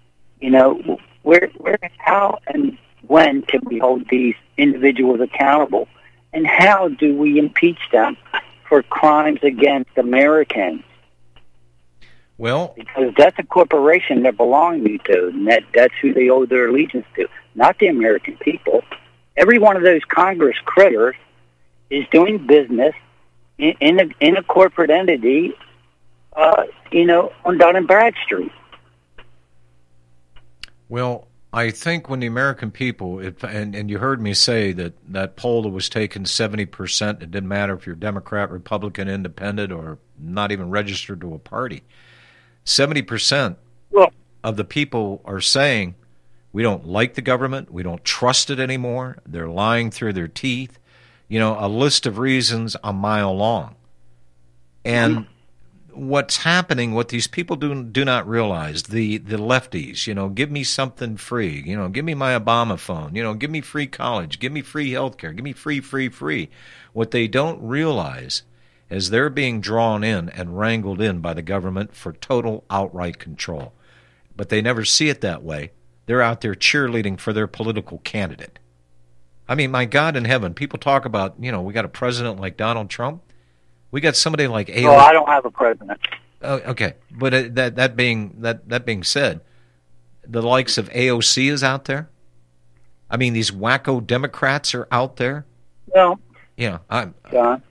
how and when can we hold these individuals accountable? And how do we impeach them for crimes against Americans? Well, because that's a corporation they're belonging to, and that's who they owe their allegiance to, not the American people. Every one of those Congress critters is doing business in a corporate entity, on Dun and Bradstreet. Well, I think when the American people, and you heard me say that poll that was taken 70%, it didn't matter if you're Democrat, Republican, Independent, or not even registered to a party. 70% of the people are saying we don't like the government, we don't trust it anymore, they're lying through their teeth. A list of reasons a mile long. And what's happening, what these people do not realize, the lefties, give me something free, give me my Obama phone, give me free college, give me free health care, give me free. What they don't realize is they're being drawn in and wrangled in by the government for total outright control. But they never see it that way. They're out there cheerleading for their political candidate. I mean, my God in heaven, people talk about, we got a president like Donald Trump. We got somebody like AOC. Well, I don't have a president. Oh, okay, but that being said, the likes of AOC is out there. I mean, these wacko Democrats are out there. Well, John,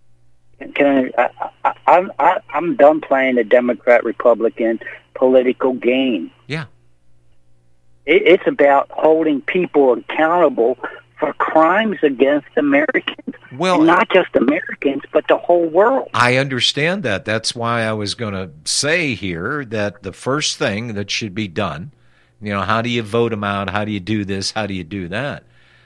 I'm done playing the Democrat-Republican political game. Yeah, it's about holding people accountable for crimes against Americans. Well, and not just Americans, but the whole world. I understand that. That's why I was going to say here that the first thing that should be done, how do you vote them out? How do you do this? How do you do that?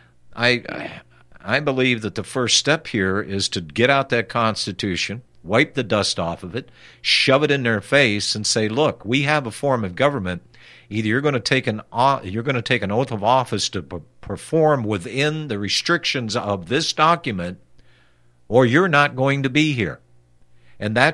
I believe that the first step here is to get out that Constitution, wipe the dust off of it, shove it in their face, and say, "Look, we have a form of government. Either you're going to take an oath of office to perform within the restrictions of this document, or you're not going to be here." And that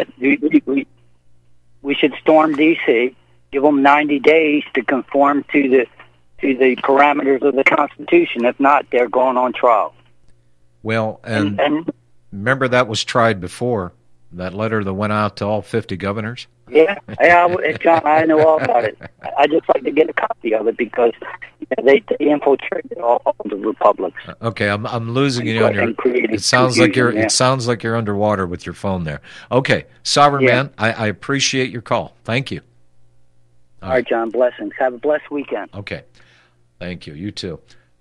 we should storm D.C., give them 90 days to conform to the parameters of the Constitution. If not, they're going on trial. Well, and remember that was tried before. That letter that went out to all 50 governors. Yeah, John, I know all about it. I just like to get a copy of it because they infiltrated all the republics. Okay, I'm losing you on your. It sounds like you're. It sounds like you're underwater with your phone there. Okay, Sovereign Man, I appreciate your call. Thank you. All right, John. Blessings. Have a blessed weekend. Okay, thank you. You too.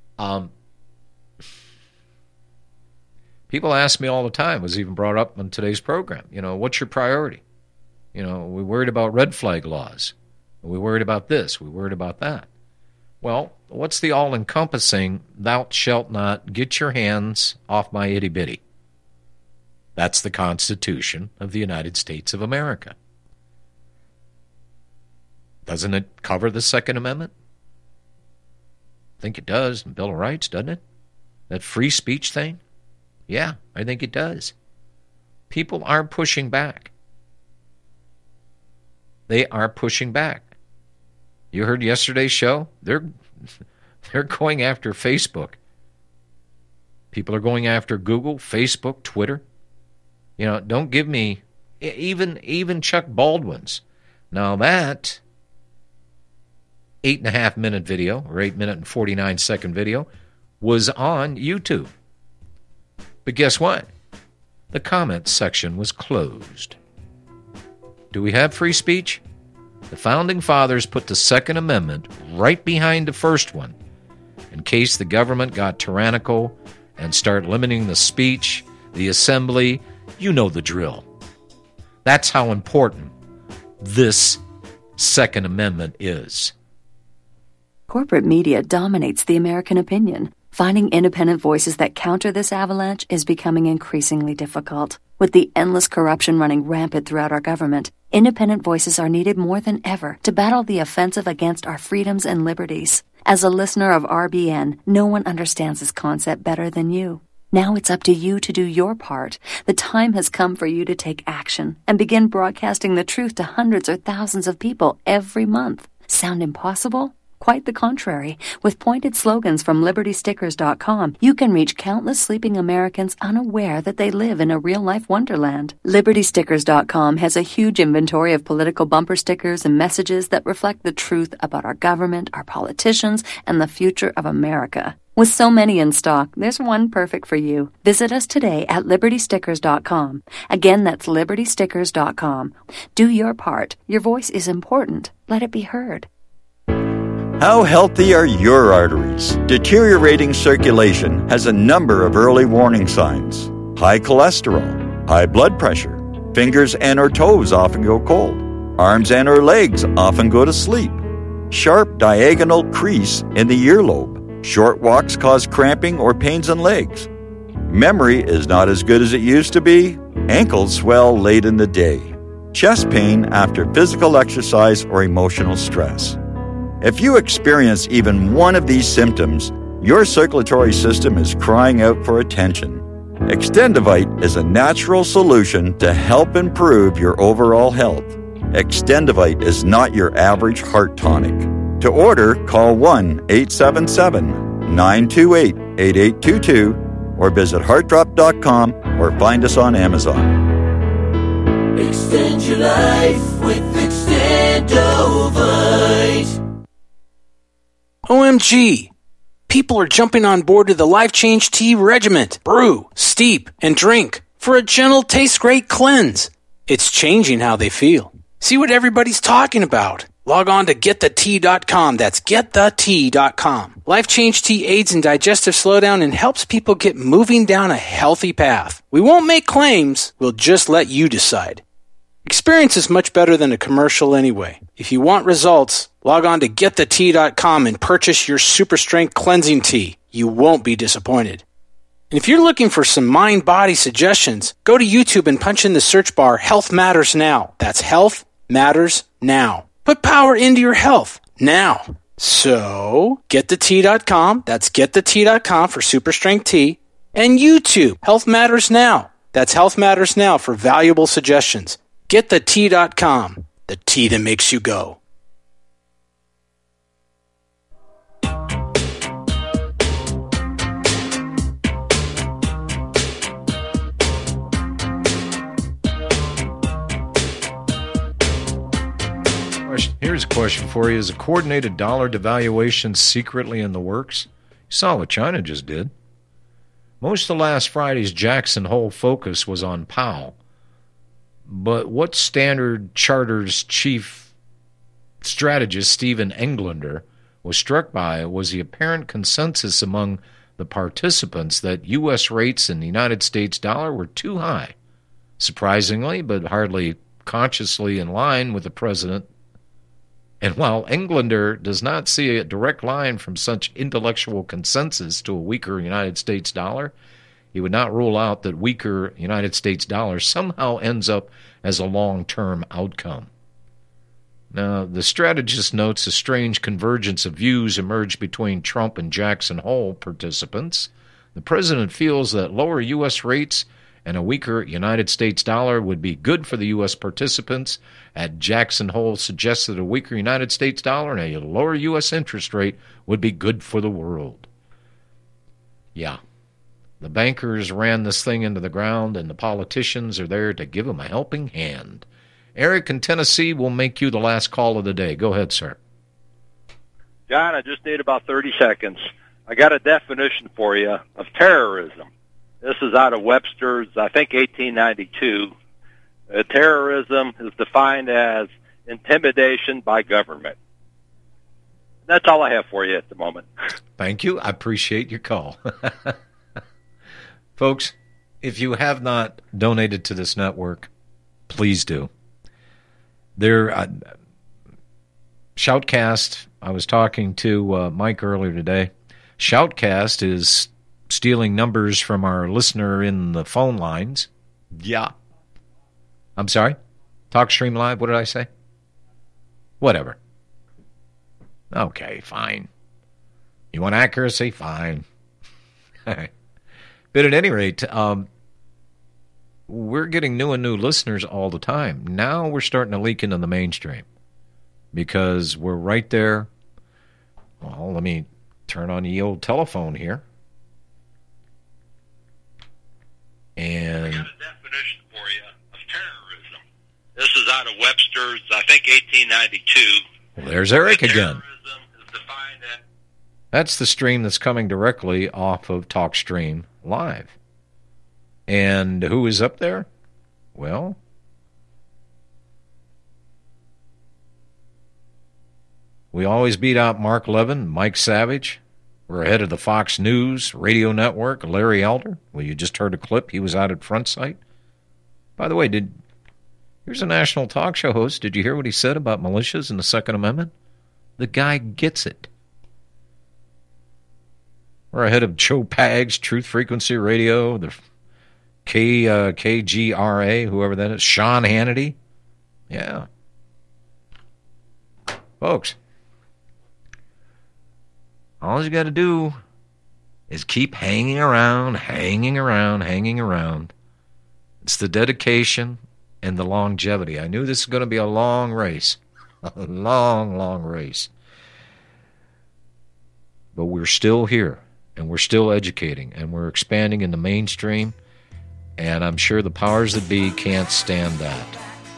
People ask me all the time, was even brought up on today's program, what's your priority? We worried about red flag laws. We worried about this. We worried about that. Well, what's the all-encompassing, thou shalt not get your hands off my itty-bitty? That's the Constitution of the United States of America. Doesn't it cover the Second Amendment? I think it does, the Bill of Rights, doesn't it? That free speech thing? Yeah, I think it does. People are pushing back. They are pushing back. You heard yesterday's show? They're going after Facebook. People are going after Google, Facebook, Twitter. You know, don't give me even Chuck Baldwin's. Now that 8.5-minute video or 8-minute and 49-second video was on YouTube. But guess what? The comments section was closed. Do we have free speech? The Founding Fathers put the Second Amendment right behind the first one in case the government got tyrannical and start limiting the speech, the assembly. You know the drill. That's how important this Second Amendment is. Corporate media dominates the American opinion. Finding independent voices that counter this avalanche is becoming increasingly difficult. With the endless corruption running rampant throughout our government, independent voices are needed more than ever to battle the offensive against our freedoms and liberties. As a listener of RBN, no one understands this concept better than you. Now it's up to you to do your part. The time has come for you to take action and begin broadcasting the truth to hundreds or thousands of people every month. Sound impossible? Quite the contrary. With pointed slogans from LibertyStickers.com, you can reach countless sleeping Americans unaware that they live in a real-life wonderland. LibertyStickers.com has a huge inventory of political bumper stickers and messages that reflect the truth about our government, our politicians, and the future of America. With so many in stock, there's one perfect for you. Visit us today at LibertyStickers.com. Again, that's LibertyStickers.com. Do your part. Your voice is important. Let it be heard. How healthy are your arteries? Deteriorating circulation has a number of early warning signs. High cholesterol, high blood pressure, fingers and or toes often go cold, arms and or legs often go to sleep, sharp diagonal crease in the earlobe, short walks cause cramping or pains in legs, memory is not as good as it used to be, ankles swell late in the day, chest pain after physical exercise or emotional stress. If you experience even one of these symptoms, your circulatory system is crying out for attention. Extendivite is a natural solution to help improve your overall health. Extendivite is not your average heart tonic. To order, call 1-877-928-8822 or visit heartdrop.com or find us on Amazon. Extend your life with Extendovite. OMG! People are jumping on board to the Life Change Tea Regiment. Brew, steep, and drink for a gentle, taste-great cleanse. It's changing how they feel. See what everybody's talking about. Log on to getthetea.com. That's getthetea.com. Life Change Tea aids in digestive slowdown and helps people get moving down a healthy path. We won't make claims. We'll just let you decide. Experience is much better than a commercial anyway. If you want results, log on to getthetea.com and purchase your super strength cleansing tea. You won't be disappointed. And if you're looking for some mind-body suggestions, go to YouTube and punch in the search bar Health Matters Now. That's Health Matters Now. Put power into your health now. So, getthetea.com. That's getthetea.com for super strength tea. And YouTube, Health Matters Now. That's Health Matters Now for valuable suggestions. GetThetea.com, the tea that makes you go. Here's a question for you. Is a coordinated dollar devaluation secretly in the works? You saw what China just did. Most of last Friday's Jackson Hole focus was on Powell. But what Standard Charter's chief strategist, Stephen Englander, was struck by was the apparent consensus among the participants that U.S. rates in the United States dollar were too high. Surprisingly, but hardly consciously in line with the president And while Englander does not see a direct line from such intellectual consensus to a weaker United States dollar, he would not rule out that weaker United States dollar somehow ends up as a long-term outcome. Now, the strategist notes a strange convergence of views emerged between Trump and Jackson Hole participants. The president feels that lower U.S. rates and a weaker United States dollar would be good for the U.S. participants. At Jackson Hole suggests that a weaker United States dollar and a lower U.S. interest rate would be good for the world. Yeah. The bankers ran this thing into the ground, and the politicians are there to give them a helping hand. Eric in Tennessee will make you the last call of the day. Go ahead, sir. John, I just need about 30 seconds. I got a definition for you of terrorism. This is out of Webster's, I think, 1892. Terrorism is defined as intimidation by government. That's all I have for you at the moment. Thank you. I appreciate your call. Folks, if you have not donated to this network, please do. Shoutcast, I was talking to Mike earlier today. Shoutcast is stealing numbers from our listener in the phone lines. Yeah. I'm sorry? TalkStream Live, what did I say? Whatever. Okay, fine. You want accuracy? Fine. All right. But at any rate, we're getting new and new listeners all the time. Now we're starting to leak into the mainstream because we're right there. Well, let me turn on the old telephone here. And I got a definition for you of terrorism. This is out of Webster's, I think, 1892. Well, there's Eric again. Is defined as... That's the stream that's coming directly off of TalkStream Live. And who is up there? Well, we always beat out Mark Levin, Mike Savage. We're ahead of the Fox News radio network, Larry Elder. Well, you just heard a clip. He was out at Front Sight. By the way, here's a national talk show host. Did you hear what he said about militias and the Second Amendment? The guy gets it. We're ahead of Joe Pags, Truth Frequency Radio, the KGRA, whoever that is, Sean Hannity. Yeah. Folks, all you got to do is keep hanging around. It's the dedication and the longevity. I knew this was going to be a long race. A long race. But we're still here, and we're still educating, and we're expanding in the mainstream, and I'm sure the powers that be can't stand that.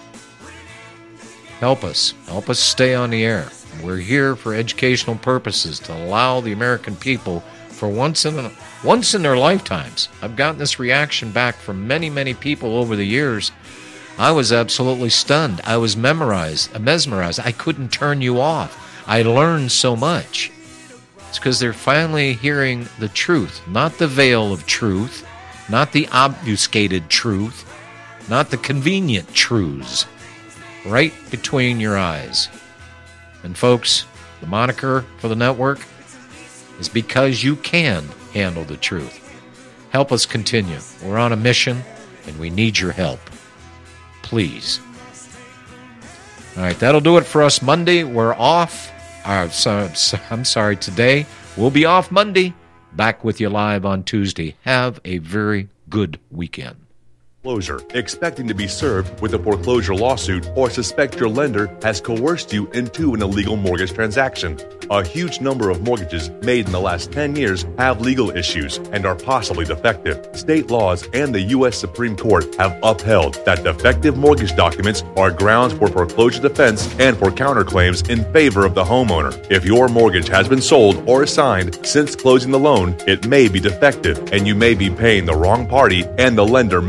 Help us stay on the air. We're here for educational purposes to allow the American people, for once in their lifetimes. I've gotten this reaction back from many people over the years. I was absolutely stunned. I was mesmerized. I couldn't turn you off. I learned so much. It's because they're finally hearing the truth, not the veil of truth, not the obfuscated truth, not the convenient truths, right between your eyes. And folks, the moniker for the network is because you can handle the truth. Help us continue. We're on a mission, and we need your help. Please. All right, that'll do it for us Monday. We're off. I'm sorry, today. We'll be off Monday. Back with you live on Tuesday. Have a very good weekend. Foreclosure, expecting to be served with a foreclosure lawsuit, or suspect your lender has coerced you into an illegal mortgage transaction. A huge number of mortgages made in the last 10 years have legal issues and are possibly defective. State laws and the U.S. Supreme Court have upheld that defective mortgage documents are grounds for foreclosure defense and for counterclaims in favor of the homeowner. If your mortgage has been sold or assigned since closing the loan, it may be defective and you may be paying the wrong party, and the lender may not have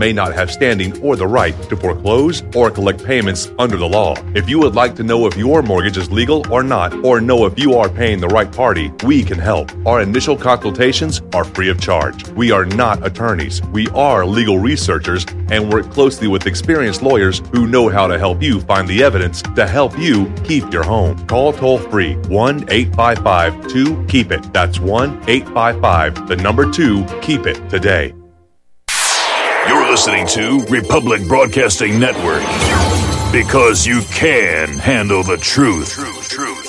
have standing or the right to foreclose or collect payments under the law. If you would like to know if your mortgage is legal or not, or know if you are paying the right party, we can help. Our initial consultations are free of charge. We are not attorneys. We are legal researchers and work closely with experienced lawyers who know how to help you find the evidence to help you keep your home. Call toll-free 1-855-2-KEEP-IT. That's 1-855-2-KEEP-IT today. You're listening to Republic Broadcasting Network, because you can handle the truth.